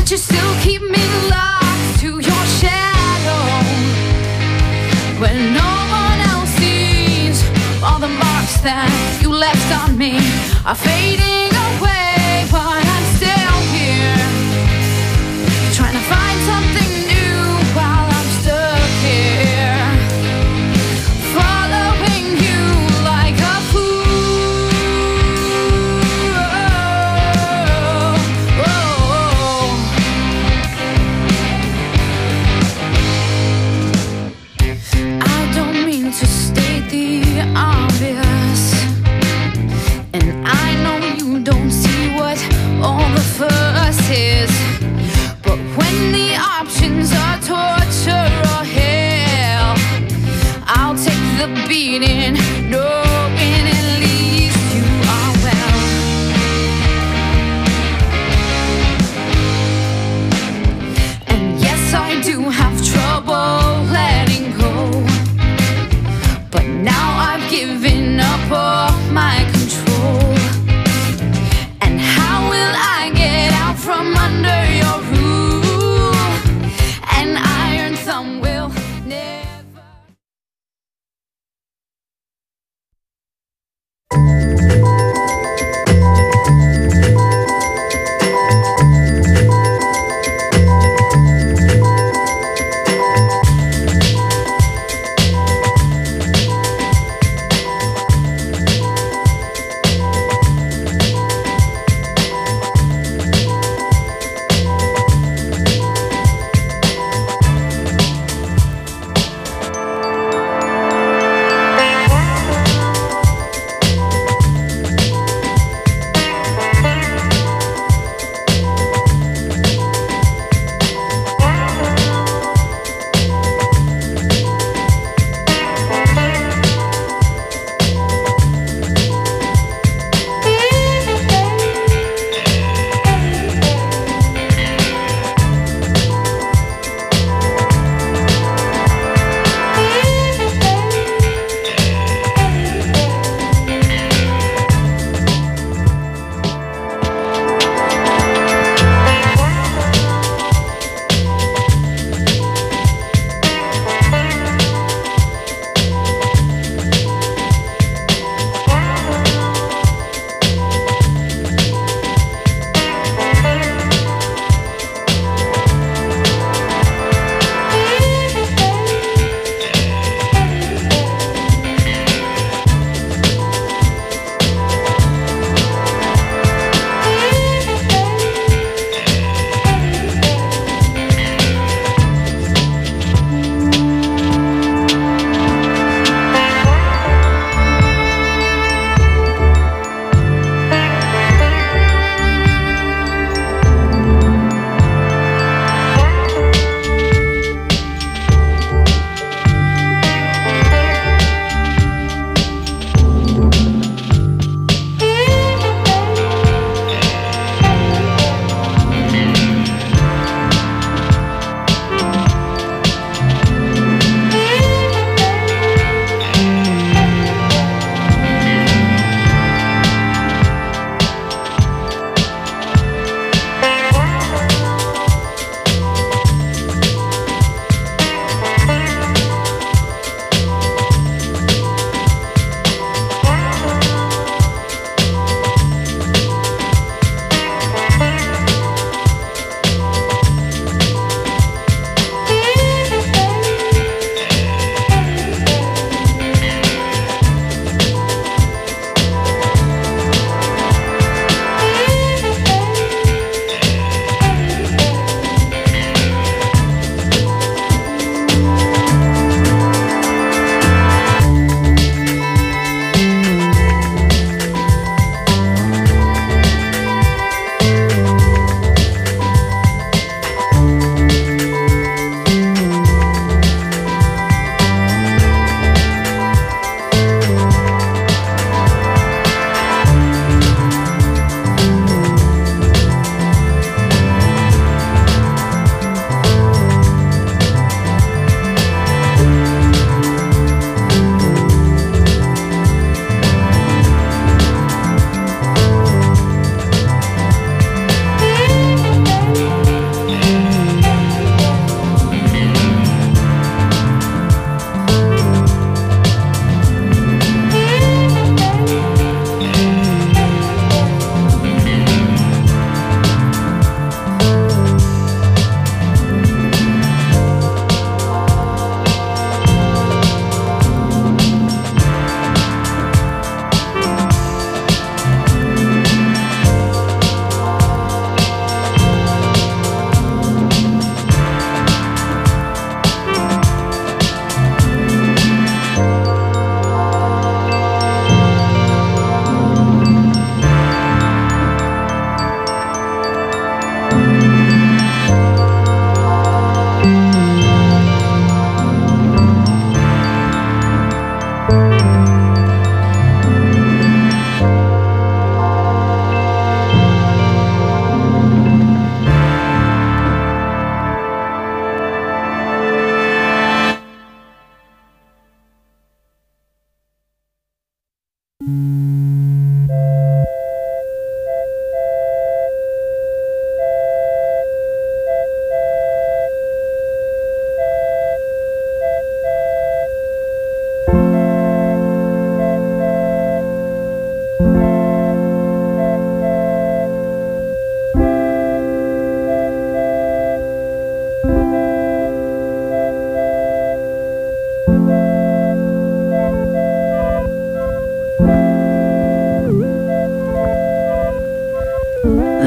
you still keep me locked to your shadow, when no one else sees all the marks that you left on me are fading away, but I'm still here, trying to find something new while I'm stuck here, following you like a fool. I don't mean to state the obvious, and I know you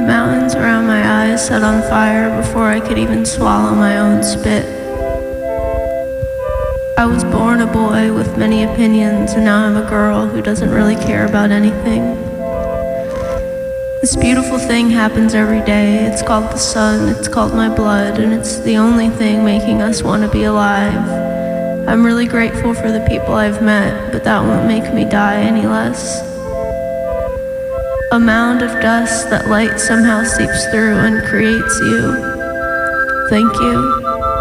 mountains around my eyes set on fire before I could even swallow my own spit. I was born a boy with many opinions, and now I'm a girl who doesn't really care about anything. This beautiful thing happens every day. It's called the sun, it's called my blood, and it's the only thing making us want to be alive. I'm really grateful for the people I've met, but that won't make me die any less. A mound of dust that light somehow seeps through and creates you. Thank you.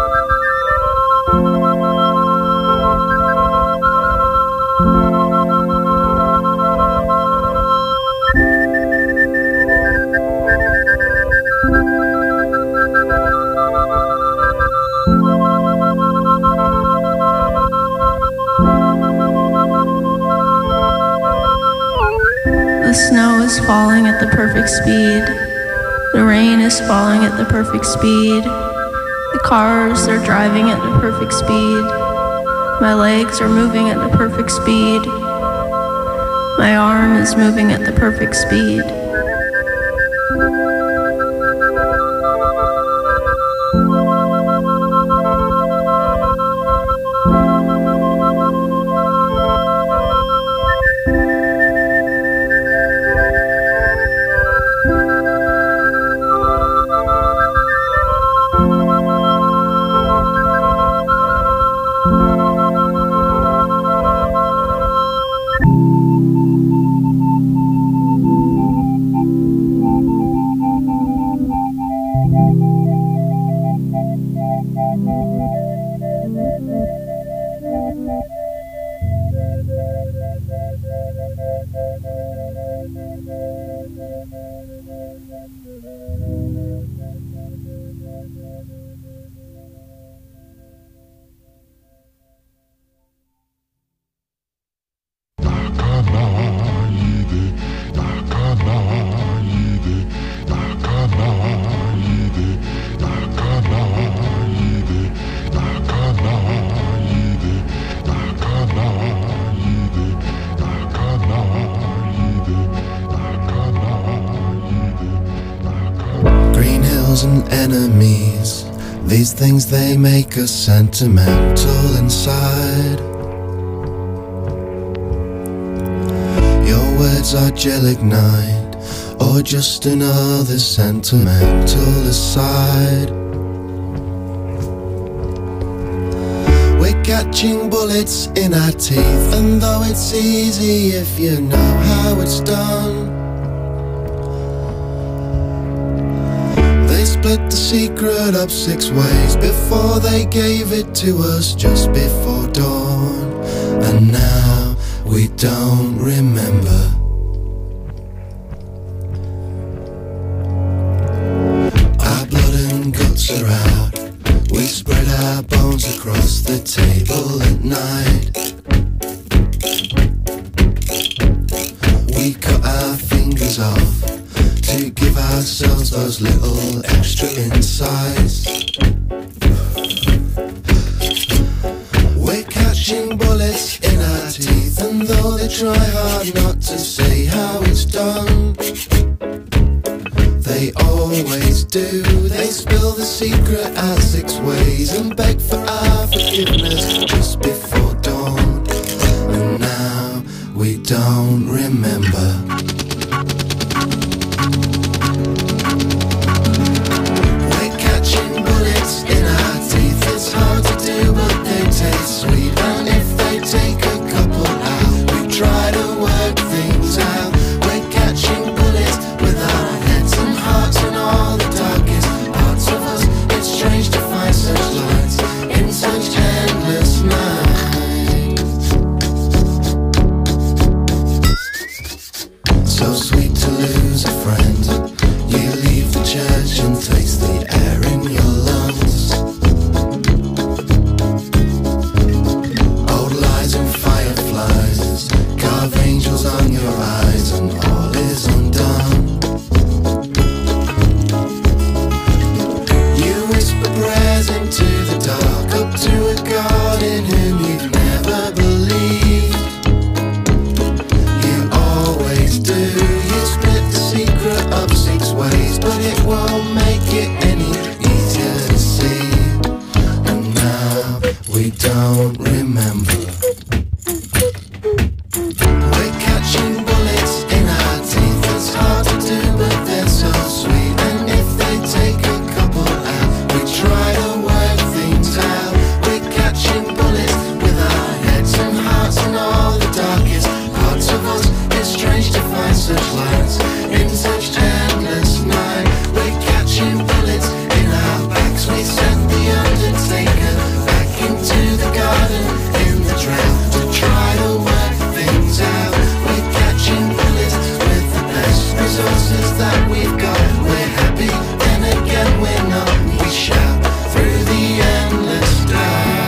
The snow is falling at the perfect speed. The rain is falling at the perfect speed. The cars are driving at the perfect speed. My legs are moving at the perfect speed. My arm is moving at the perfect speed. And enemies, these things they make us sentimental inside. Your words are gelignite, or just another sentimental aside. We're catching bullets in our teeth, and though it's easy if you know how it's done, split the secret up 6 ways before they gave it to us just before dawn. And now we don't remember. Our blood and guts are out. We spread our bones across the table at night. We cut our fingers off to give ourselves those little extra insights. We're catching bullets in our teeth, and though they try hard not to say how it's done, they always do. They spill the secret out 6 ways and beg for our forgiveness just before dawn. And now we don't remember. Sweet, and if they take a couple out, we try to work things out. We're catching bullets with our heads and hearts and all the darkest parts of us. It's strange to find such lights in such endless nights. So sweet to lose a friend. You leave the church and taste the air in your lungs. Carve angels on your eyes and all is undone. You whisper prayers into the dark up to a God in whom you've never believed. You always do. You split the secret up 6 ways resources that we've got. We're happy, then again we're not. We shout through the endless doubt.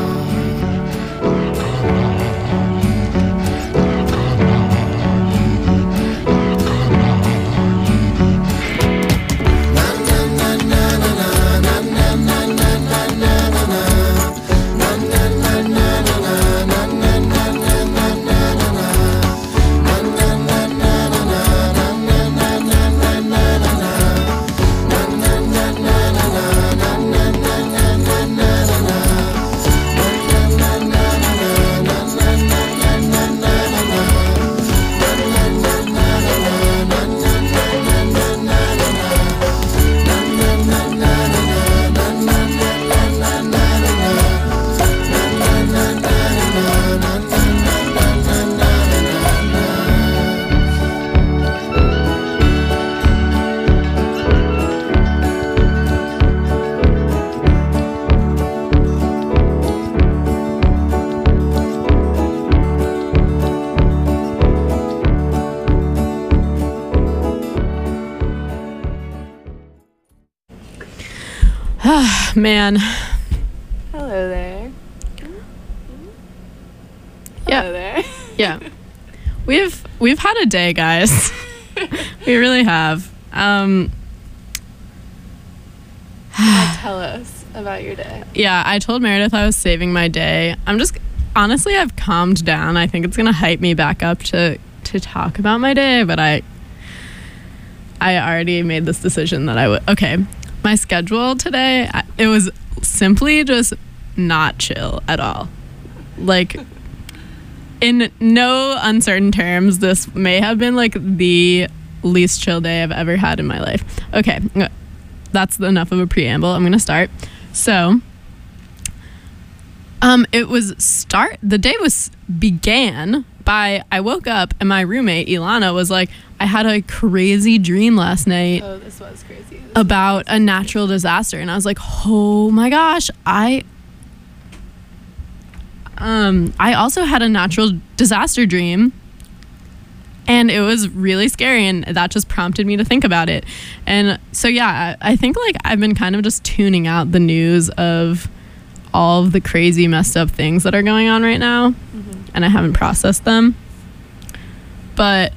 Man. Hello there. Yeah. Hello there. Yeah. We've had a day, guys. We really have. Tell us about your day. Yeah, I told Meredith I was saving my day. Honestly, I've calmed down. I think it's gonna hype me back up to talk about my day, but I already made this decision that I would. Okay. My schedule today, it was simply just not chill at all. Like, in no uncertain terms, this may have been like the least chill day I've ever had in my life. Okay, that's enough of a preamble. I'm gonna start. So, the day began by, I woke up and my roommate, Ilana, was like, I had a crazy dream last night. Oh, this was crazy. About a natural disaster, and I was like, oh my gosh, I also had a natural disaster dream, and it was really scary, and that just prompted me to think about it. And so yeah, I think like I've been kind of just tuning out the news of all of the crazy messed up things that are going on right now, and I haven't processed them. But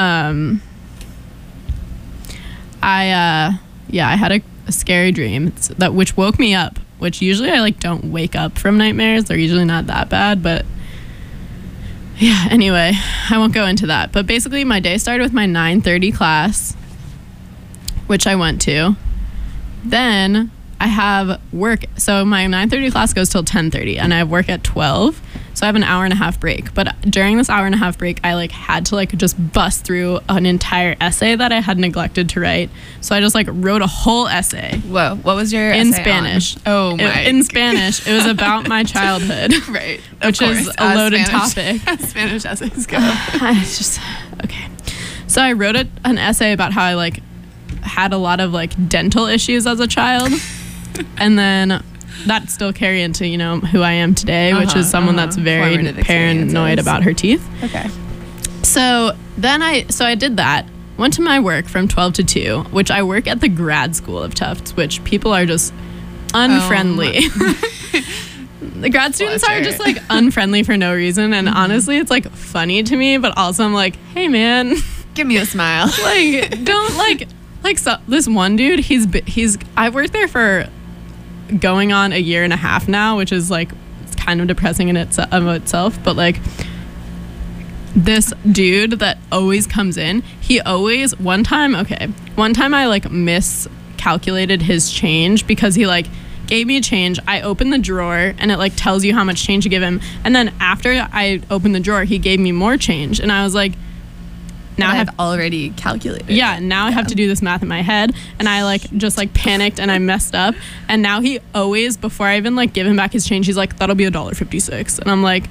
I had a scary dream which woke me up, which usually I like don't wake up from nightmares. They're usually not that bad, but yeah, anyway, I won't go into that. But basically my day started with my 9:30 class, which I went to. Then I have work. So my 9:30 class goes till 10:30, and I have work at 12. So I have an hour and a half break. But during this hour and a half break, I like had to like just bust through an entire essay that I had neglected to write. So I just like wrote a whole essay. Whoa, what was your in essay Spanish? On? Oh my! In Spanish, it was about my childhood. Right, which is a loaded topic. Spanish essays go. It's just okay. So I wrote an essay about how I like had a lot of like dental issues as a child, and then that still carry into, you know, who I am today, which is someone that's very paranoid about her teeth. Okay. So then I did that, went to my work from 12 to 2, which I work at the grad school of Tufts, which people are just unfriendly. The grad students are just like unfriendly for no reason. And honestly, it's like funny to me, but also I'm like, hey man, give me a smile. Like, don't like so this one dude, I've worked there for going on a year and a half now, which is like, it's kind of depressing in itself, but like this dude that always comes in, one time I like miscalculated his change because he like gave me a change. I opened the drawer and it like tells you how much change you give him, and then after I opened the drawer he gave me more change, and I was like, now I have already calculated. Yeah, now I have to do this math in my head, and I like just like panicked and I messed up. And now he always, before I even like give him back his change, he's like, that'll be $1.56, and I'm like,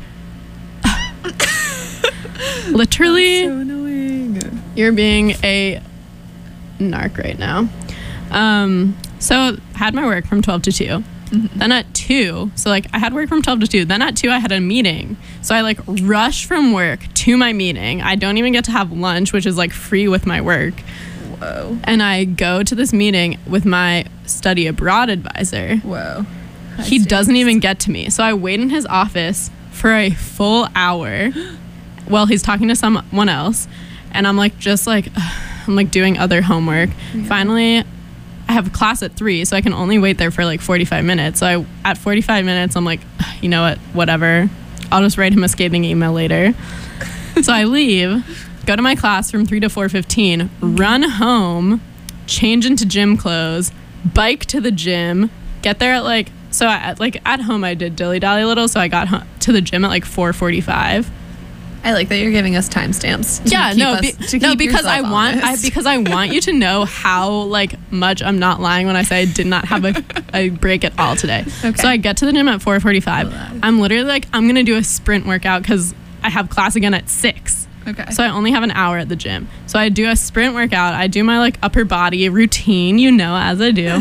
literally, so annoying. You're being a narc right now. So had my work from 12 to 2. Then at 2, so like I had work from 12 to 2. Then at 2 I had a meeting. So I like rush from work to my meeting. I don't even get to have lunch, which is like free with my work. Whoa. And I go to this meeting with my study abroad advisor. Whoa. He doesn't even get to me. So I wait in his office for a full hour while he's talking to someone else. And I'm like, just like, I'm like doing other homework. Yeah. Finally, I have class at 3, so I can only wait there for like 45 minutes. So at 45 minutes, I'm like, you know what, whatever. I'll just write him a scathing email later. So I leave, go to my class from 3 to 4:15, run home, change into gym clothes, bike to the gym, get there at like, so at home I did dilly-dally a little, so I got to the gym at like 4:45. I like that you're giving us timestamps. Because I want you to know how like much I'm not lying when I say I did not have a break at all today. Okay. So I get to the gym at 4:45. I'm literally like, I'm gonna do a sprint workout because I have class again at 6. Okay. So I only have an hour at the gym. So I do a sprint workout. I do my like upper body routine, as I do.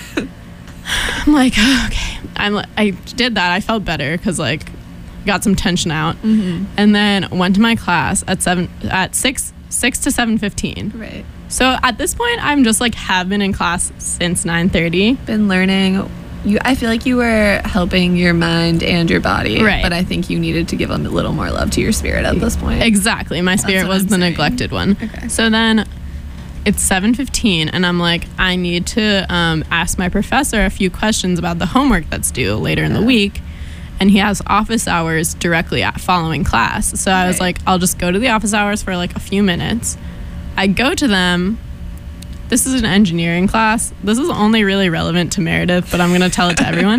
I'm like, okay. I did that. I felt better because like got some tension out, and then went to my class at 6 to 7:15. Right. So at this point, I'm just like have been in class since 9:30. Been learning. I feel like you were helping your mind and your body, Right. But I think you needed to give a little more love to your spirit at this point. Exactly, my spirit what was I'm the saying. neglected one. Okay. So then it's 7:15, and I'm like, I need to ask my professor a few questions about the homework that's due later in the week. And he has office hours directly following class. So I was Right. like, I'll just go to the office hours for like a few minutes. I go to them. This is an engineering class. This is only really relevant to Meredith, but I'm going to tell it to everyone.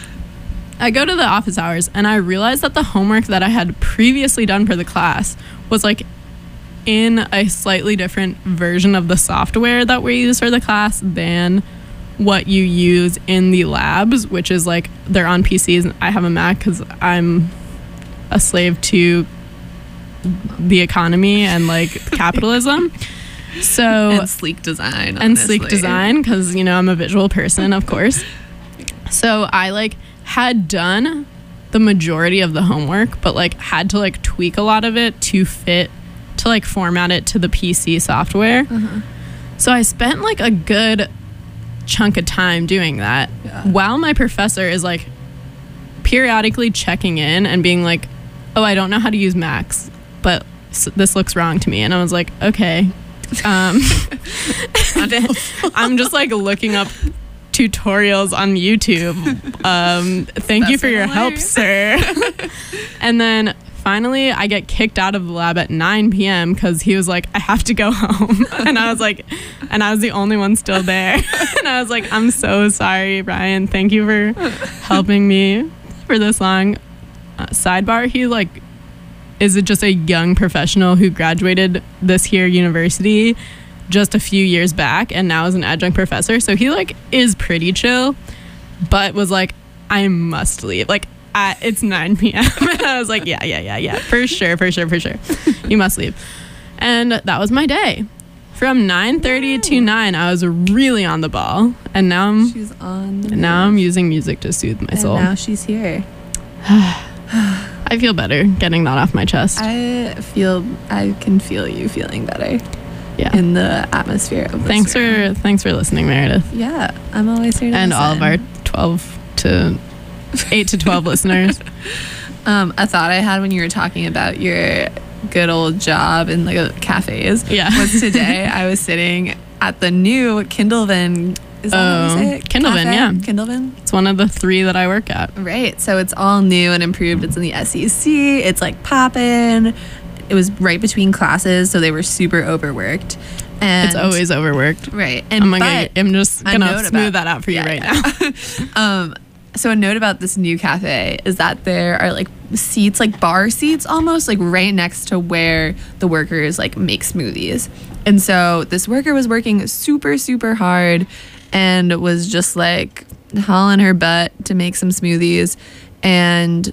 I go to the office hours, and I realized that the homework that I had previously done for the class was like in a slightly different version of the software that we use for the class than what you use in the labs, which is like they're on PCs. I have a Mac because I'm a slave to the economy and like capitalism. So And sleek design. honestly. because I'm a visual person, of course. So I like had done the majority of the homework, but like had to like tweak a lot of it to like format it to the PC software. So I spent like a good chunk of time doing that while my professor is like periodically checking in and being like, oh, I don't know how to use Macs, but this looks wrong to me. And I was like, okay. I'm just like looking up tutorials on YouTube. Thank you for your help, sir. And then finally I get kicked out of the lab at 9 p.m. because he was like, I have to go home. And I was like, and I was the only one still there. And I was like, I'm so sorry, Brian. Thank you for helping me for this long. Sidebar, he like is just a young professional who graduated this here university just a few years back and now is an adjunct professor. So he like is pretty chill, but was like, I must leave. Like, it's 9 p.m. And I was like, yeah, for sure. You must leave. And that was my day. From 9:30 to 9, I was really on the ball. And now I'm using music to soothe my soul. And now she's here. I feel better getting that off my chest. I can feel you feeling better. Yeah. In the atmosphere of this Thanks room. for listening, Meredith. Yeah, I'm always here to And listen. all of our 8 to 12 listeners. A thought I had when you were talking about your good old job in like cafes was today I was sitting at the new Kindleven. Is that how you say it? Kindleven, Cafe? yeah. Kindleven. It's one of the 3 that I work at. Right. So it's all new and improved. It's in the SEC. It's like poppin'. It was right between classes, so they were super overworked. And It's always overworked. right. And I'm just a gonna note smooth about- that out for you yeah, right yeah. now. So a note about this new cafe is that there are like seats, like bar seats almost, like right next to where the workers like make smoothies. And so this worker was working super, super hard and was just like hauling her butt to make some smoothies. And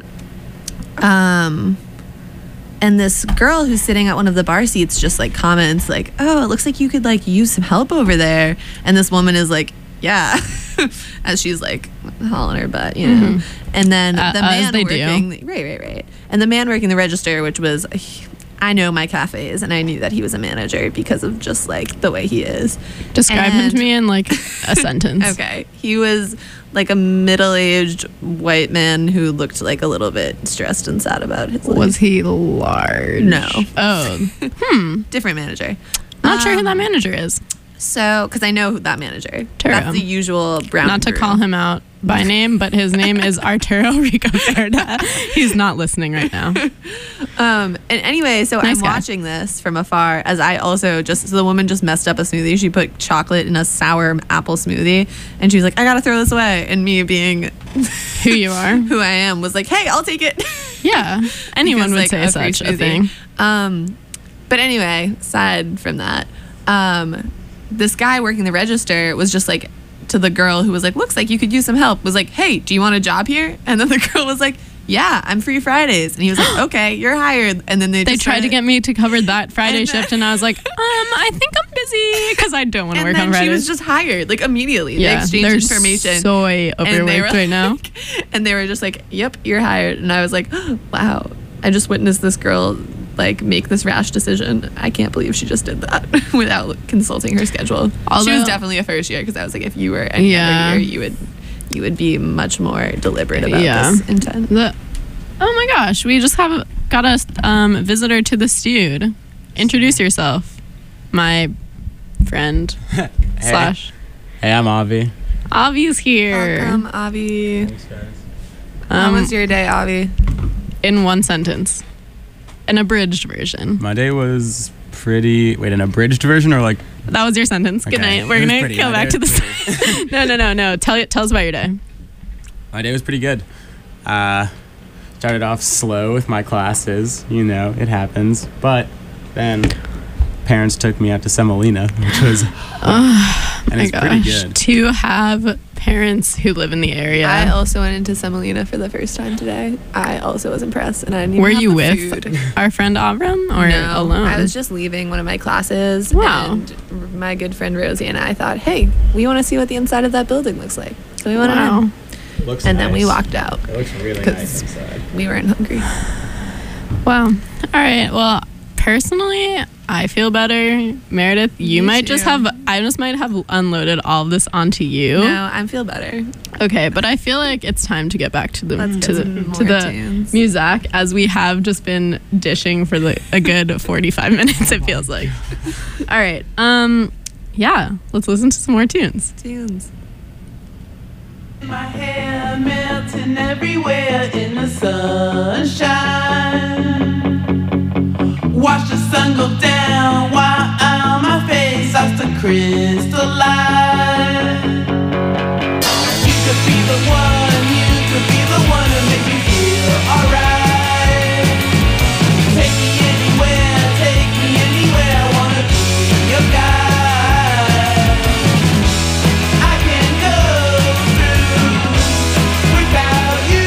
this girl who's sitting at one of the bar seats just like comments like, oh, it looks like you could like use some help over there. And this woman is like, yeah. As she's like hauling her butt, you know. And then the man working, right. And the man working the register, which was, I know my cafes, and I knew that he was a manager because of just like the way he is. Describe him to me in like a sentence. Okay. He was like a middle-aged white man who looked like a little bit stressed and sad about his life. Was he large? No. Oh. Different manager. Not sure who that manager is. So, because I know who that manager. Arturo. That's the usual brown. Not to guru. call him out by name, but his name is Arturo Rico Verda. He's not listening right now. And anyway, so Nice I'm guy. watching this from afar as I also so the woman just messed up a smoothie. She put chocolate in a sour apple smoothie, and she was like, "I gotta throw this away." And me being Who you are? who I am was like, "Hey, I'll take it." Yeah. Anyone Because, would say like, free such a smoothie. thing. But anyway, aside from that, this guy working the register was just like to the girl who was like, "Looks like you could use some help," was like, "Hey, do you want a job here?" And then the girl was like, "Yeah, I'm free Fridays." And he was like, "Okay, you're hired." And then they They just tried to started- get me to cover that Friday And shift, and I was like, I think I'm busy because I don't want to and work then on she Fridays. was just hired like immediately. They yeah, exchanged they're information. so and they overworked were right now. like- and they were just like, "Yep, you're hired." And I was like, "Wow, I just witnessed this girl like make this rash decision. I can't believe she just did that without consulting her schedule." She Although- was definitely a first year because I was like, if you were any other year, you would be much more deliberate about this intent. Oh my gosh, we just got a visitor to the stude. Introduce yourself, my friend slash. Hey, I'm Avi. Avi's here. Welcome, Avi. Thanks, guys. How was your day, Avi? In one sentence, an abridged version. My day was pretty. Wait, an abridged version or like? That was your sentence. Good Okay. night. We're It was gonna pretty. go My back day to was this. No. Tell us about your day. My day was pretty good. Started off slow with my classes. You know, it happens. But then parents took me out to Semolina, which was and it's pretty good. To have parents who live in the area. I also went into Semolina for the first time today. I also was impressed, and I didn't even Were have you the with food. our friend Avram or No, alone? I was just leaving one of my classes. Wow. And my good friend Rosie and I thought, hey, we want to see what the inside of that building looks like. So we went Wow. in. Looks And then we nice. walked out. It looks really 'Cause- nice inside. We weren't hungry. Wow. All right. Well, personally, I feel better. Meredith, you Me might just too. have, I just might have unloaded all of this onto you. No, I feel better. Okay, but I feel like it's time to get back to the Let's to get the some to more the tunes. music, as we have just been dishing for a good 45 minutes. It feels like. All right. Yeah. Let's listen to some more tunes. Tunes. My hair melting everywhere in the sunshine. Watch the sun go down while my face starts to crystallize. You could be the one, you could be the one to make me feel alright. Take me anywhere, I wanna be your guide. I can go through without you.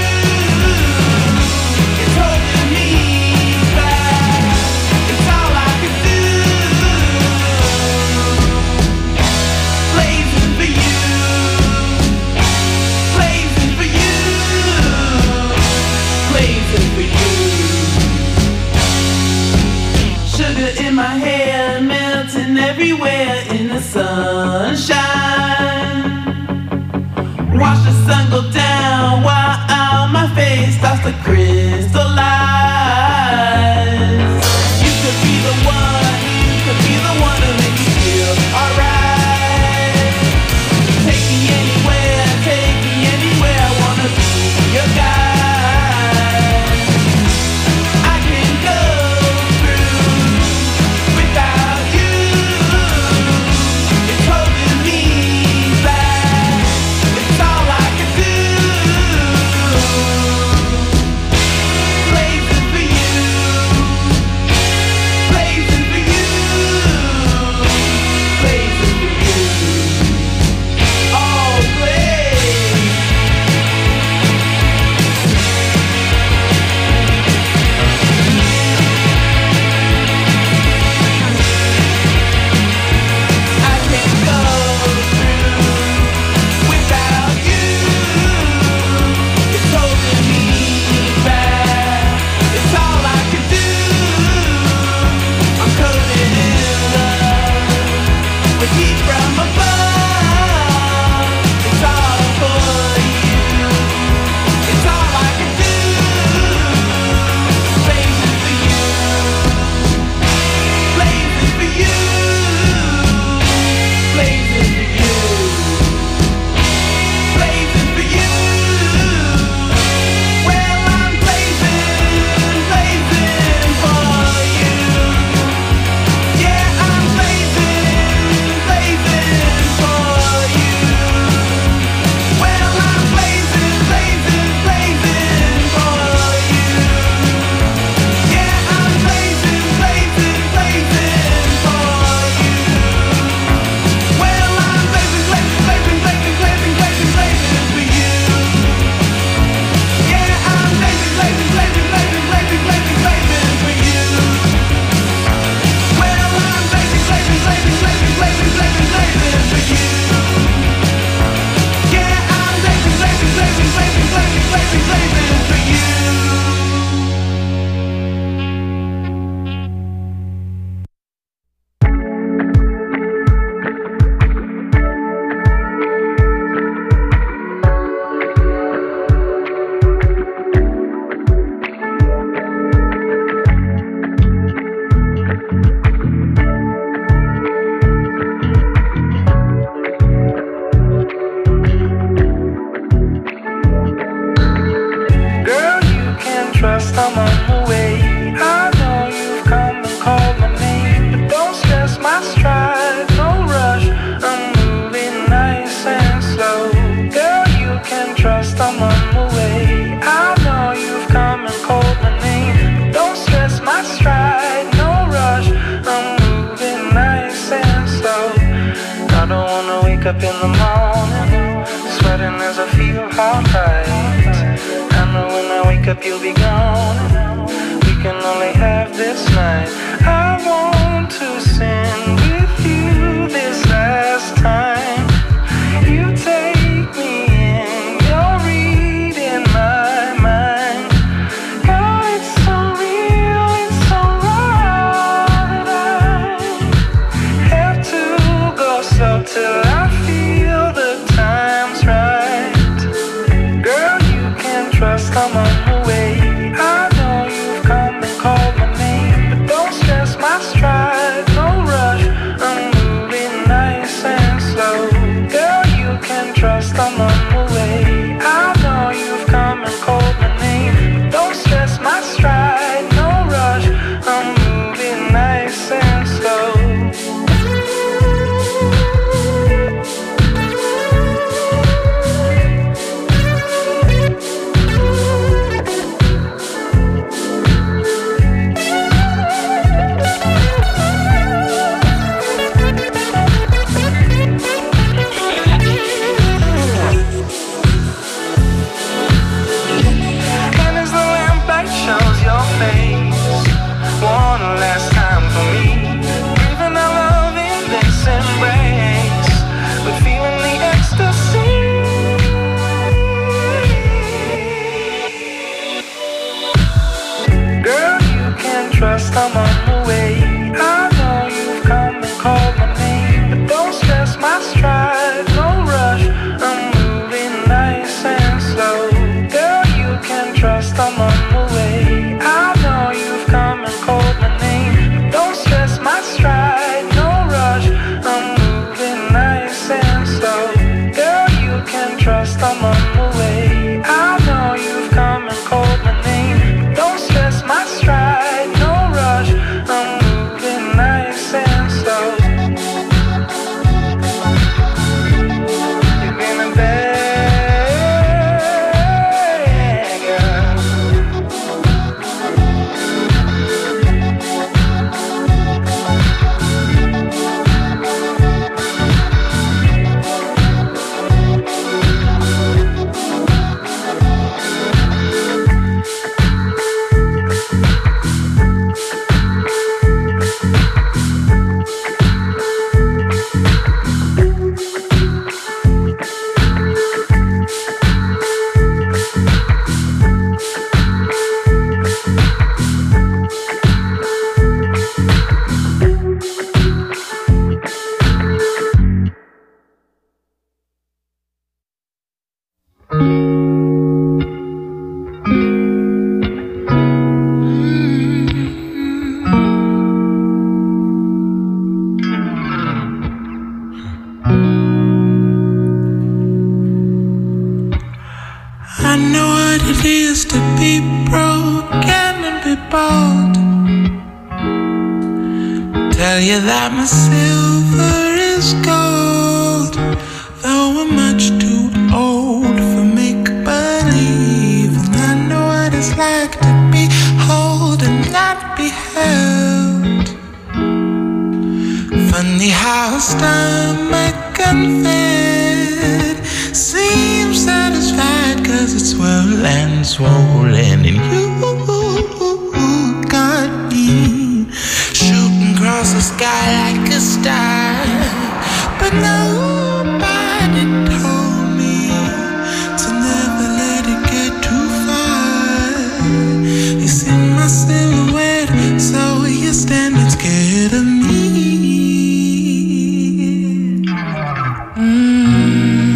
It's holding me back. It's all I can do. Blazing for you. Blazing for you. Blazing for you. Sugar in my hair, melting everywhere in the sunshine. Watch the sun go down while my face starts to crystallize. You could be the one, you could be the one to make me feel alright. Take me anywhere, I wanna be your guide. I can go through without you. It's holding me back. It's all I can do. don't wanna wake up in the morning sweating as I feel how tight. I know when I wake up you'll be gone. We can only have this night. I want to sin with you this last time. You take me in, you're reading my mind. Girl, it's so real, it's so raw that I have to go slow till I feel the time's right. Girl, you can trust I'm on the way. I know you've come and called my name, but don't stress my stride, no rush. I'm moving nice and slow. Girl, you can trust I'm on the way. I know you've come and called my name, but don't stress my stride, no rush. I'm moving nice and slow. And as the lamplight shows your face, one last time for me, breathing our love in this embrace, we're feeling the ecstasy. Girl, you can trust I'm on the way. I know you've come and called my name, but don't stress my stride, no rush. I'm moving nice and slow. Girl, you can trust I'm on the way. I know you've come and called my name, but don't stress my stride, no rush. I'm moving nice and slow. Girl, you can trust I'm on the way. I know you've come and called my name, but don't stress my stride, no rush. I'm moving nice and slow. You've been a bad girl. I know what it is to be broken and be bold. Tell you that my silver is gold, though I'm much too old for make-believe. And I know what it's like to be whole and not be held. Funny how a stomach unfed seems satisfied, 'cause it's well and swollen. And you got me shooting across the sky like a star, but nobody told me to never let it get too far. You see my silhouette, so you're standing scared of me.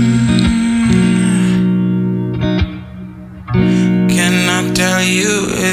Can I tell you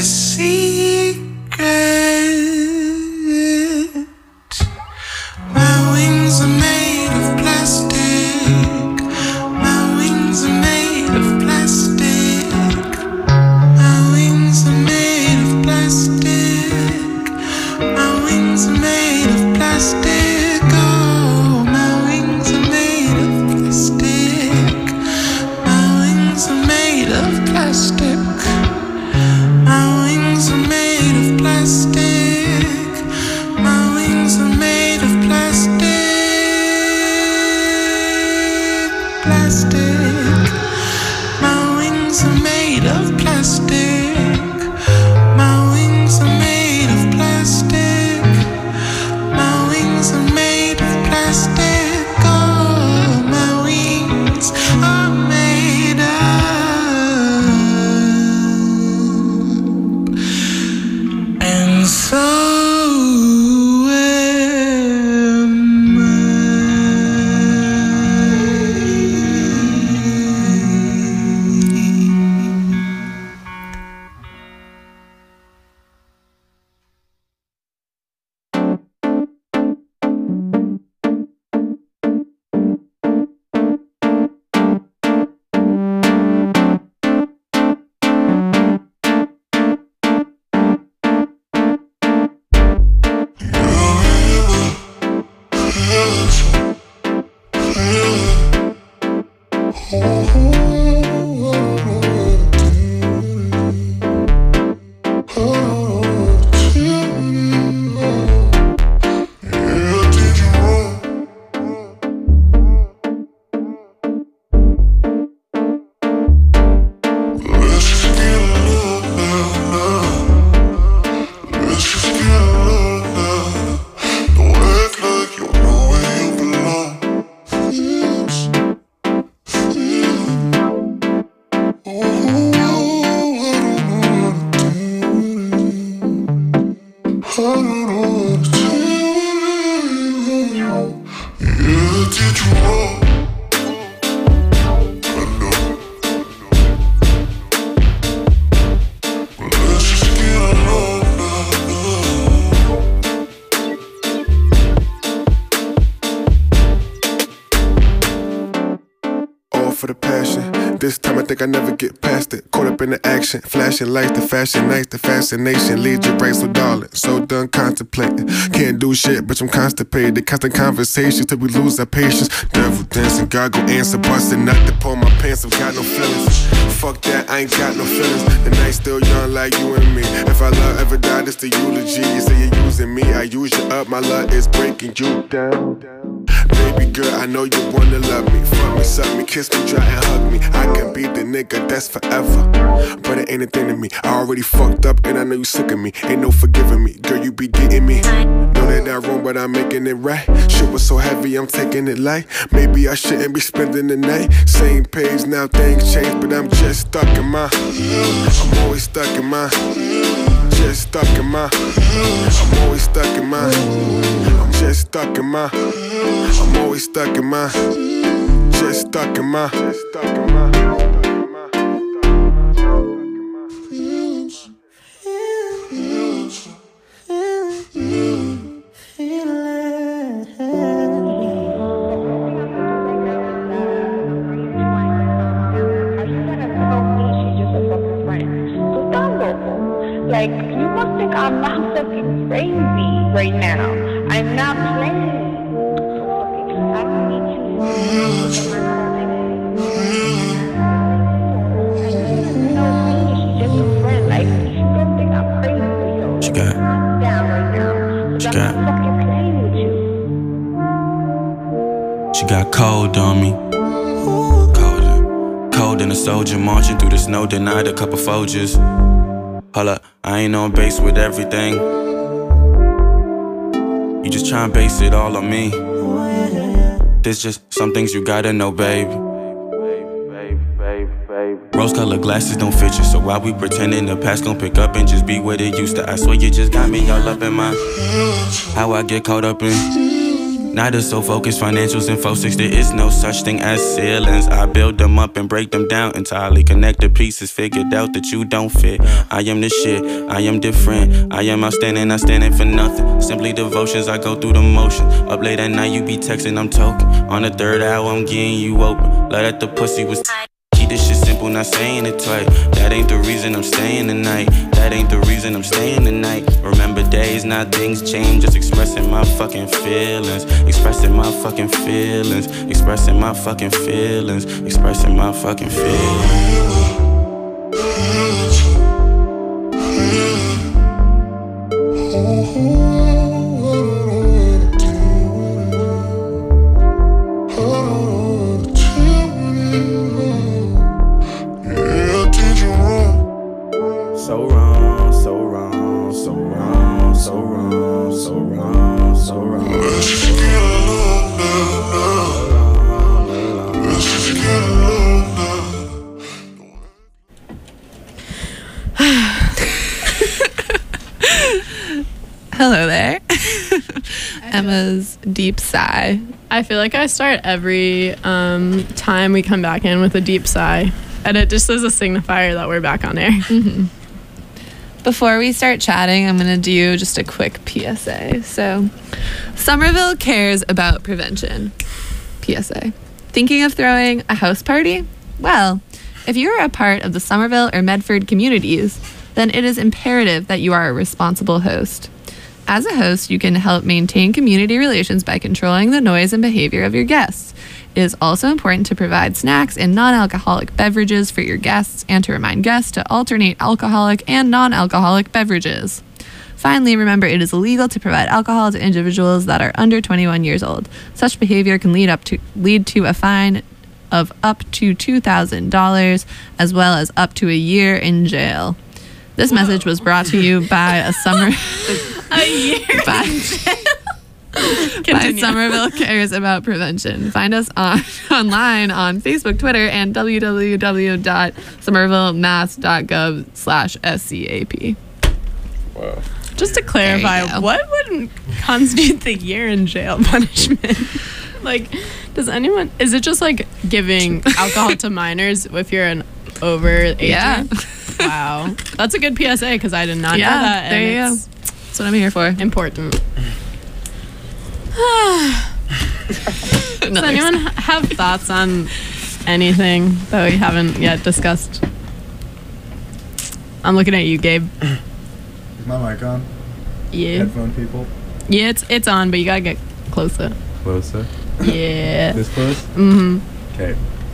did you wrong? I know. But let's just get along now. All for the passion. This time I think I never get past it. Caught up in the action, flashing lights, the fashion nights, the fascination. Lead you right, so darling, so done contemplating. Can't do shit, but I'm constipated. Constant conversations till we lose our patience. Devil dancing, God go answer, busting nut to pull my pants. I've got no feelings. Fuck that, I ain't got no feelings. The night's still young like you and me. If our love ever died, it's the eulogy. You say you're using me, I use you up. My love is breaking you down. Baby girl, I know you wanna love me. Fuck me, suck me, kiss me, try and hug me. I can be the nigga that's forever, but it ain't a thing to me. I already fucked up and I know you sick of me. Ain't no forgiving me, girl, you be getting me. Know that I'm wrong, but I'm making it right. Shit was so heavy, I'm taking it light. Maybe I shouldn't be spending the night. Same page, now things change, but I'm just stuck in my. I'm always stuck in my. Just stuck in my. I'm always stuck in my. I'm just stuck in my. I'm always stuck in my. Just stuck in my. Just stuck in my. Like, you must think I'm not fucking crazy right now. I'm not playing. I don't need you. She's just a friend. Like, you don't think I'm crazy for you. She got. I'm down right now. She I'm got. not fucking playing with you. She got cold on me. Cold than a soldier marching through the snow. Denied a couple Folgers. Hold up, I ain't on base with everything. You just try and base it all on me. There's just some things you gotta know, baby. Rose-colored glasses don't fit you, so while we pretending the past gon' pick up and just be what it used to. I swear you just got me all up in my. How I get caught up in. Neither so focused, financials and 4-6. There is no such thing as ceilings. I build them up and break them down entirely. Connect the pieces, figured out that you don't fit. I am the shit, I am different. I am outstanding, not standing for nothing. Simply devotions, I go through the motions. Up late at night, you be texting, I'm token. On the third hour, I'm getting you open. Let at the pussy was. This shit simple, not saying it tight. That ain't the reason I'm staying tonight. That ain't the reason I'm staying tonight. Remember days, not things change. Just expressing my fucking feelings. Expressing my fucking feelings. Expressing my fucking feelings. Expressing my fucking feelings. So wrong, so wrong, so wrong, so wrong, so wrong, so wrong. Let's just get along now. Let's just get along now. Hello there. Emma's deep sigh. I feel like I start every time we come back in with a deep sigh. And it just is a signifier that we're back on air. Mm-hmm. Before we start chatting, I'm going to do just a quick PSA. So, Somerville cares about prevention. PSA. Thinking of throwing a house party? Well, if you are a part of the Somerville or Medford communities, then it is imperative that you are a responsible host. As a host, you can help maintain community relations by controlling the noise and behavior of your guests. It is also important to provide snacks and non-alcoholic beverages for your guests and to remind guests to alternate alcoholic and non-alcoholic beverages. Finally, remember it is illegal to provide alcohol to individuals that are under 21 years old. Such behavior can lead to a fine of up to $2,000 as well as up to a year in jail. This message was brought to you by a year in jail. By Somerville Cares About Prevention. Find us online on Facebook, Twitter, and www.somervillemass.gov/SCAP. Wow. Just to clarify, what would constitute the year in jail punishment? Like, does anyone? Is it just like giving alcohol to minors if you're an over 18? Yeah. Wow, that's a good PSA because I did not know Yeah, that. there you go. It's That's what I'm here for. important. Does anyone have thoughts on anything that we haven't yet discussed? I'm looking at you, Gabe. Is my mic on? Yeah. Headphone people? Yeah, it's on, but you gotta get closer. Closer? Yeah. This close? Mm-hmm. Okay.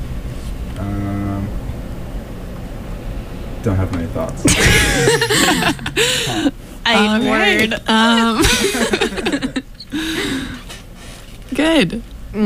Don't have many thoughts. Word. Good.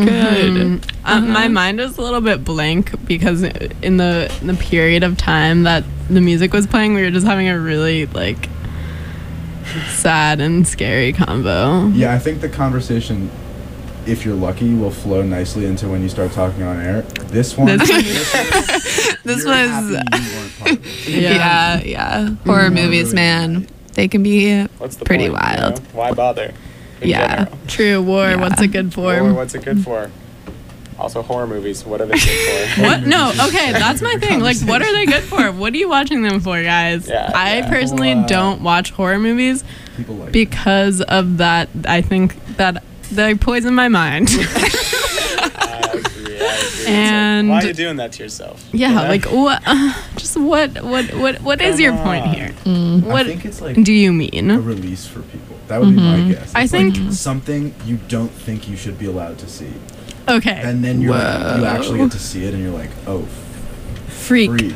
My mind is a little bit blank because in the period of time that the music was playing, we were just having a really like sad and scary combo. Yeah, I think the conversation, if you're lucky, will flow nicely into when you start talking on air. This one, This you're was happy you weren't part of it. yeah. Horror movies, man. They can be What's the pretty point, wild. You know? Why bother? In Yeah. general. True. War. Yeah. What's it good for? Or what's it good for? Also, horror movies. What are they good for? What? No. Okay, that's my thing. Like, what are they good for? What are you watching them for, guys? Yeah, I yeah. personally don't watch horror movies People like because of that. I think that they poison my mind. I agree. And- why are you doing that to yourself? Yeah, You know? like what? Just what is your point here? What I think it's like do you a mean? release for people. That would be my guess. I It's think- like something you don't think you should be allowed to see, Okay. and then you actually get to see it, and you're like, oh, Freak. freak.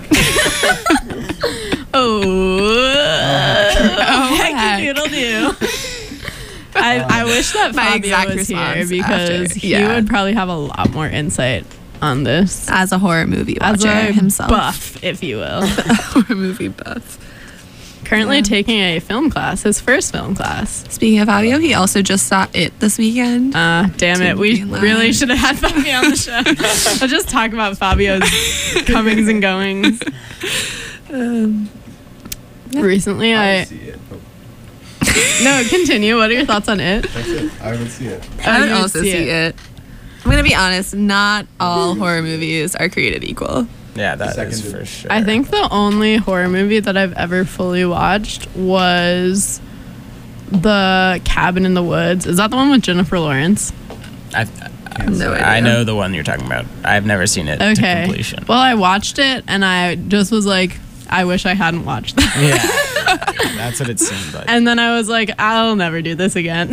Oh, heck heck. doodle do. I wish that My Fabio exact was here response because after, he yeah. would probably have a lot more insight on this. As a horror movie As watcher a himself. buff, if you will. Horror movie buff. Currently taking a film class, his first film class. Speaking of Fabio, he also just saw It this weekend. Damn it. We Being live. really should have had Fabio on the show. I'll just talk about Fabio's comings and goings. Recently, I see it. Oh, No, continue. What are your thoughts on it? that's it. I would see it. I would you also see it. I'm gonna be honest, not all horror movies are created equal. Yeah, that is Seconded. for sure. I think the only horror movie that I've ever fully watched was The Cabin in the Woods. Is that the one with Jennifer Lawrence? No idea. I know the one you're talking about. I've never seen it to Okay. completion. Well, I watched it and I just was like, I wish I hadn't watched that. Yeah, that's what it seemed like. And then I was like, I'll never do this again.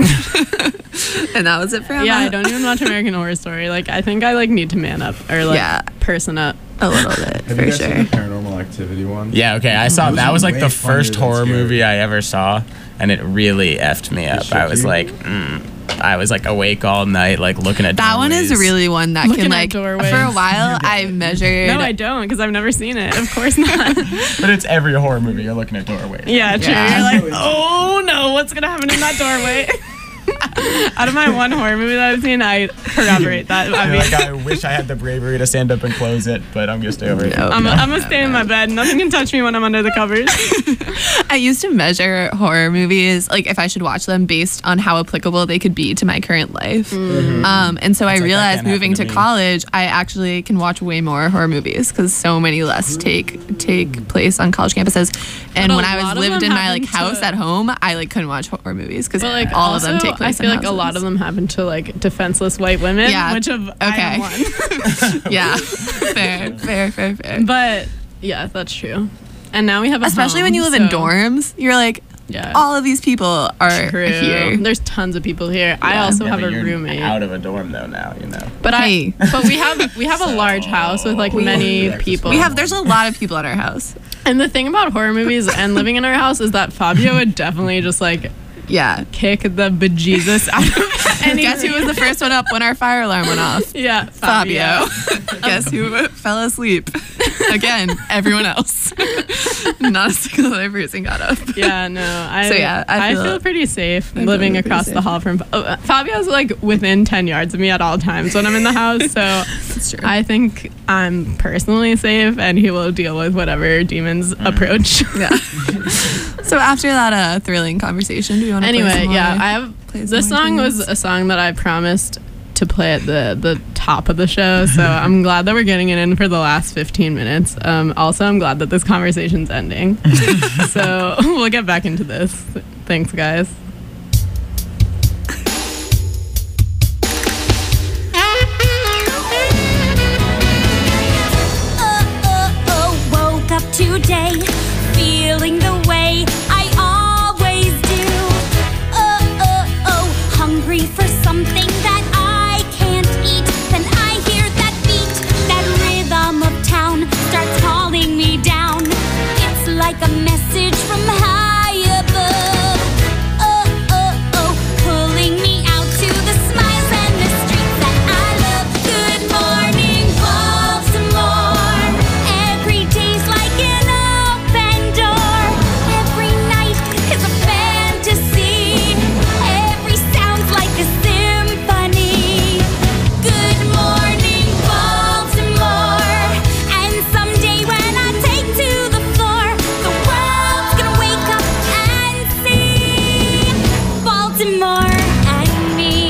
And that was it for Emma. Yeah, I don't even watch American Horror Story. Like, I think I like need to man up or like Yeah. person up. A little bit, Have for you guys seen sure. the Paranormal Activity one? Yeah, okay. I saw Those that are was like way the funnier first than horror scary. movie I ever saw, and it really effed me up. shook I was you? like, I was like awake all night, like looking at That one is doorways. really one that Looking can at like doorways. for a while I measured No, I don't because I've never seen it. Of course not. But it's every horror movie. You're looking at doorways. Yeah, true. Yeah. You're like, oh no, what's gonna happen in that doorway? Out of my one horror movie that I've seen, I corroborate that. I You're mean, like, I wish I had the bravery to stand up and close it, but I'm just over it. No. I'm gonna stay in my bed. Nothing can touch me when I'm under the covers. I used to measure horror movies, like if I should watch them based on how applicable they could be to my current life. And so I like, that realized can't moving happen to to me. college, I actually can watch way more horror movies because so many less take place on college campuses. And But a when I lot was of lived them in my like happen house to- at home, I like couldn't watch horror movies because But like all also, of them take place. I feel in like a lot houses. of them happen to like defenseless white women. Yeah. Which of I Okay. am one. Yeah, fair. But yeah, that's true. And now we have a Especially when home, you live in so- dorms, you're like, Yeah. all of these people are True. here. There's tons of people here. I Yeah. also Yeah, have but a you're roommate. out of a dorm though now, you know. But Hey. but we have a large house with like many people. There's a lot of people at our house. And the thing about horror movies and living in our house is that Fabio would definitely just like Yeah. kick the bejesus out of any. Guess who was the first one up when our fire alarm went off? Yeah, Fabio. Guess who fell asleep? Again, everyone else. Not a single other person got up. Yeah, no. So, yeah, I I feel- feel pretty safe I feel living pretty across safe. the hall from. Fabio's like within 10 yards of me at all times when I'm in the house, so That's true. I think I'm personally safe, and he will deal with whatever demons approach. Yeah. So after that thrilling conversation, do you want to play Anyway, some more? yeah, I have play some this more song was tunes? a song that I promised to play at the top of the show. So I'm glad that we're getting it in for the last 15 minutes. Also, I'm glad that this conversation's ending. So we'll get back into this. Thanks, guys. Woke up today, feeling the way I always do. Hungry for something that I can't eat. Then I hear that beat, that rhythm of town starts calling me down. It's like a message from high above. Pulling me out to the smiles and the streets that I love. Good morning, Baltimore. Every day's like an open door. Every night is a fantasy. Every sound's like a symphony. Good morning, Baltimore. And someday when I take to the floor, the world's gonna wake up and see Baltimore and me.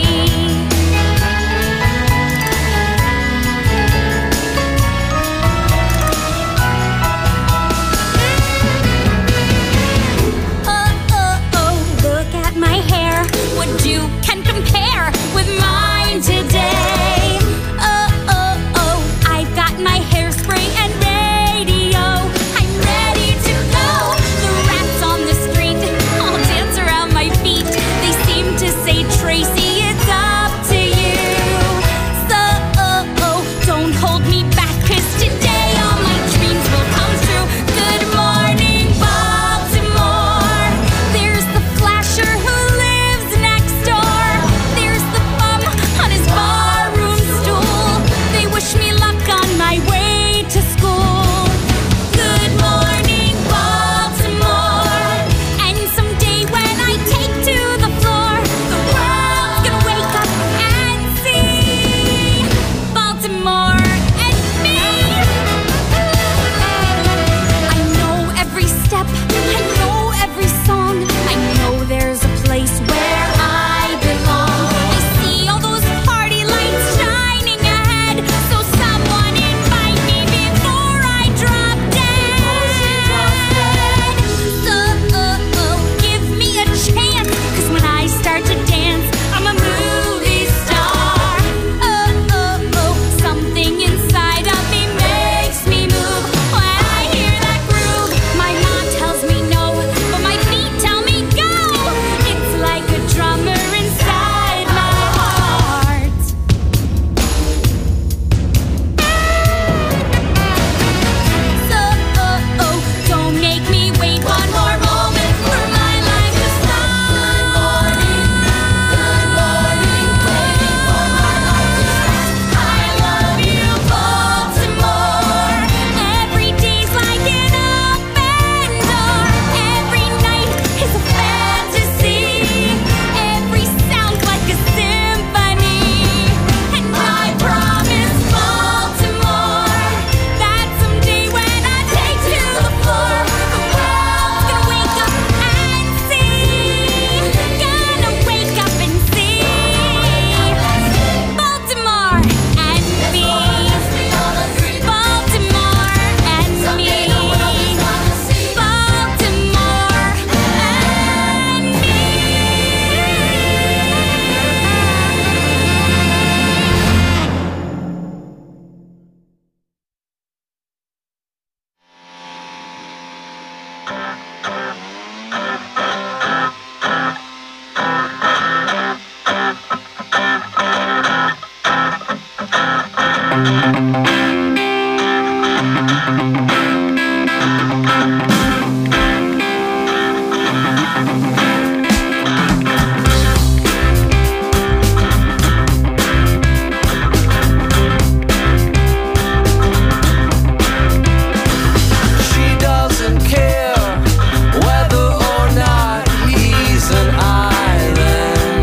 Look at my hair. What you can compare with mine today? I've got my hairspray and radio. I'm ready to go. The rats on the street all dance around my feet. They seem to say, Tracy, it's up to you. So don't hold me back, 'cause today all my dreams will come true. Good morning, Baltimore. There's the flasher who lives next door. There's the bum on his barroom stool. They wish me luck on my way to school. Good morning, Baltimore. And someday when I take to the floor, the world's gonna wake up and see Baltimore and me. I know every step, I know every song. I know there's a place where I belong. I see all those party lights shining ahead. So someone invite me before I drop dead. So give me a chance, 'cause when I start to dance, I'm a movie star. Something inside of me makes me move. When I hear that groove, my mom tells me no, but my feet tell me go. It's like a drummer inside my heart. So don't make me wait one more moment for my life to start. Good morning, waiting for my life to start. I love you, Baltimore. Every day's like an open door. Every night is a fantasy. Every sound's like a symphony. And I promise, Baltimore, that someday when I take to the floor, the world's gonna wake up and see. Gonna wake up and see Baltimore and me. Baltimore and me. Baltimore and me. She doesn't care whether or not he's an island.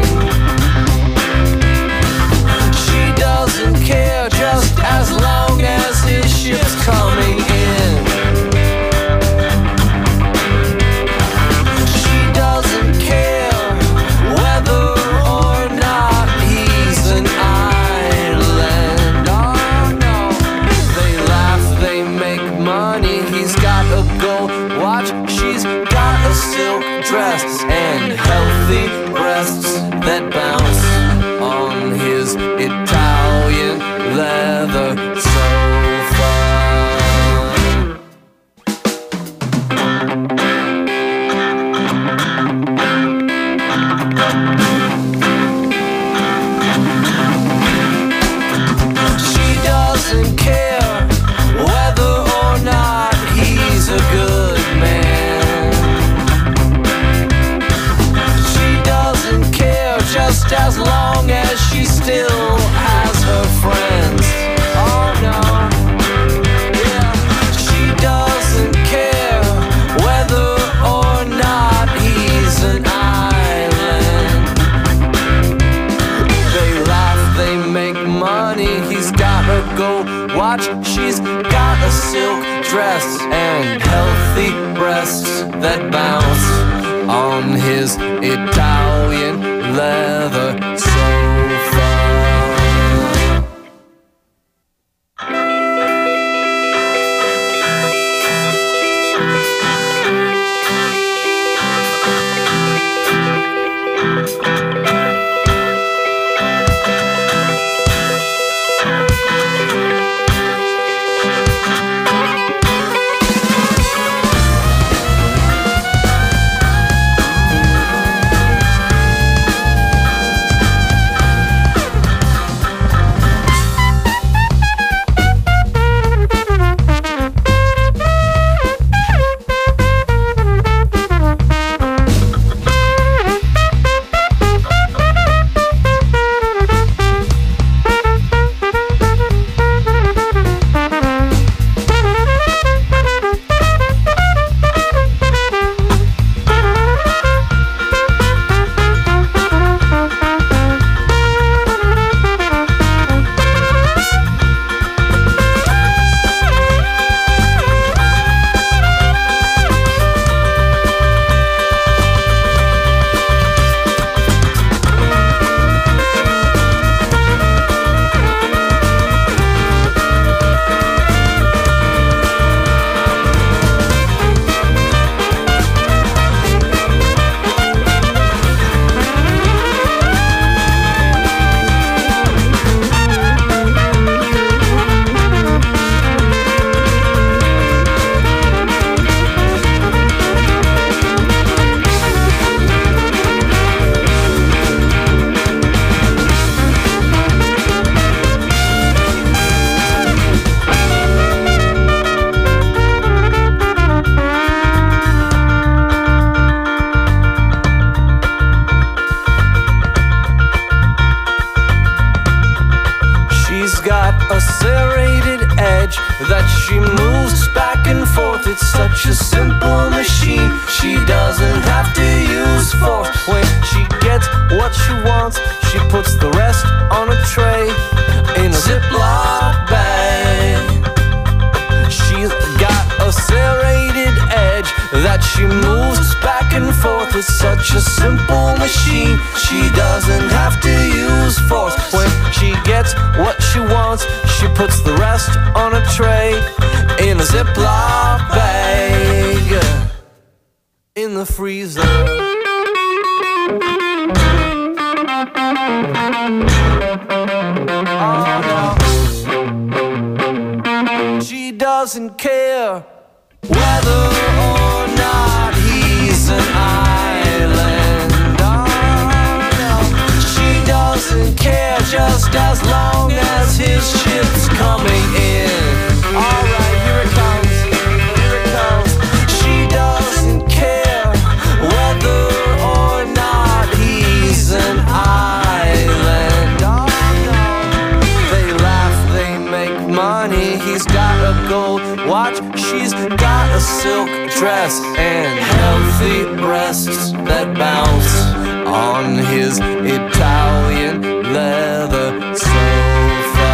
She doesn't care just as long as his ship's coming in. dress and healthy breasts that bounce on his Italian leather sofa. She doesn't care whether or not he's a good man. She doesn't care just as long as she still has her friends. Oh no, yeah. She doesn't care whether or not he's an island. They laugh, they make money. He's got a gold watch, she's got a silk dress and healthy breasts that bounce on his Italian leather sofa. A serrated edge that she moves back and forth. It's such a simple machine. She doesn't have to use force. When she gets what she wants, she puts the rest on a tray in a Ziploc bag. She's got a serrated edge that she moves back and forth. It's such a simple machine. She doesn't have to use force. When she gets what she wants, she puts the rest on a tray in a Ziploc bag in the freezer. Oh no. She doesn't care whether or not he's an island. Oh no. She doesn't care just as long as his ship's coming in. Alright, here it comes, here it comes. She doesn't care whether or not he's an island. Oh no. They laugh, they make money. He's got a gold watch, she's got a silk dress and healthy breasts that bounce on his Italian leather sofa.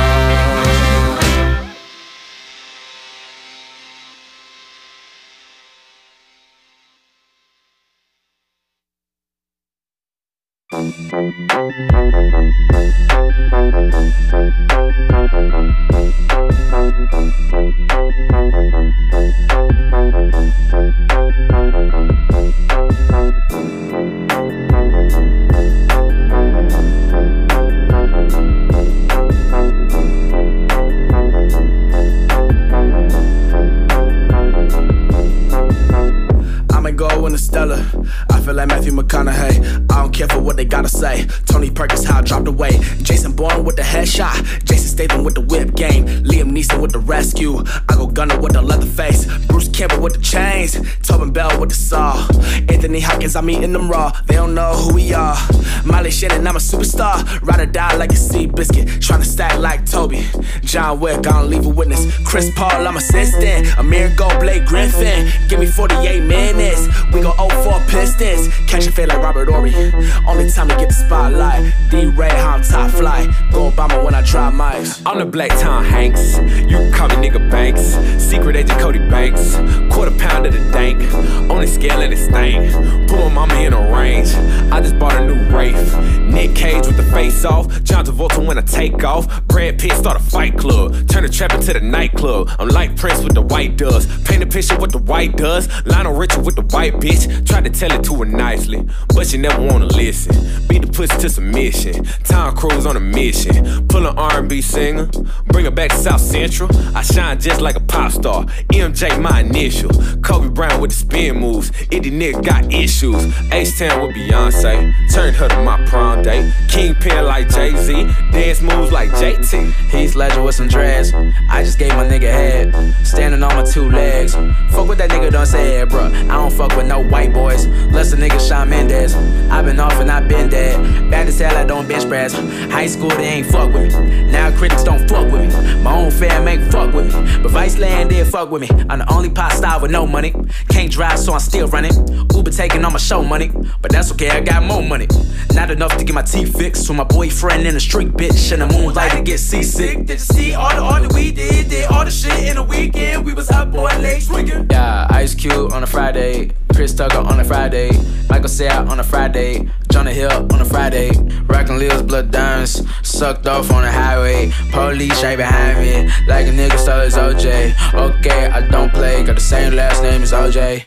Beyonce. Tony Perkins, how I dropped away. Jason Bourne with the headshot. Jason Statham with the whip game. Liam Neeson with the rescue. I go Gunner with the leather face. Bruce Campbell with the chains. Tobin Bell with the saw. Anthony Hopkins, I'm eating them raw. They don't know who we are. Miley Shannon, I'm a superstar. Ride or die like a sea biscuit. Tryna stack like Toby. John Wick, I don't leave a witness. Chris Paul, I'm assistant. Amir Gold, Blake Griffin. Give me 48 minutes. We go 0-4 Pistons. Catch a fade like Robert Ory. Only time to get the spotlight. D-Ray, how I'm top flight. Go Obama when I drop mics. I'm the Black Tom Hanks. You can call me nigga Banks. Secret agent Cody Banks. Quarter pound of the dank. On the scale and it stank. Put my mama in a range. I just bought a new Wraith. Nick Cage with the face off. John Travolta when I take off. Brad Pitt start a fight club. Turn the trap into the nightclub. I'm like Prince with the white does. Paint a picture with the white does. Lionel Richie with the white bitch. Tried to tell it to her nicely, but she never wanna listen. Beat the pussy to submission. Tom Cruise on a mission. Pull an R&B singer. Bring her back to South Central. I shine just like a pop star. MJ my initial. Kobe Bryant with the spin moves. Eddie Nick got issues. H-Town with Beyonce. Turned her to my prom date. Kingpin like Jay-Z. Dance moves like JT. Heath Ledger with some dreads. I just gave my nigga head. Standing on my two legs. Fuck what that nigga done said, bruh. I don't fuck with no white boys. Less the nigga Shawn Mendes. I been off and I been dead. Bad as hell, I don't bench press. High school, they ain't fuck with me. Now critics don't fuck with me. My own fam ain't fuck with me. But Vice Land did fuck with me. I'm the only pop star with no money. Can't drive, so I'm still running. Uber taking all my show money. But that's okay, I got more money. Not enough to get my teeth fixed. So my boyfriend in the street, bitch. In the moonlight to get seasick. Did you see all the art that we did? Did all the shit in a weekend. We was up boy late swinging. Yeah, Ice Cube on a Friday. Chris Tucker on a Friday. Michael Cera on a Friday. Jonah Hill on a Friday. Rockin' Lil's blood diamonds. Sucked off on the highway. Police right behind me. Like a nigga stole his OJ. Okay, I don't play. Got the same last name as OJ.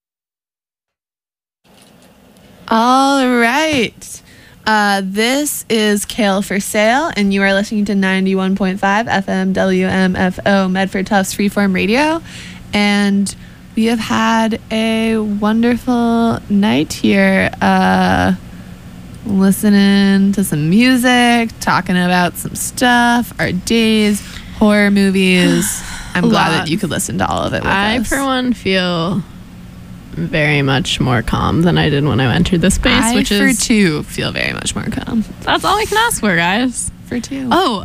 All right. This is Kale for Sale, and you are listening to 91.5 FM WMFO Medford Tufts Freeform Radio. And we have had a wonderful night here, listening to some music, talking about some stuff, our days, horror movies. I'm glad that you could listen to all of it with us. For one, feel very much more calm than I did when I entered this space, for two, feel very much more calm. That's all I can ask for, guys. For two. Oh,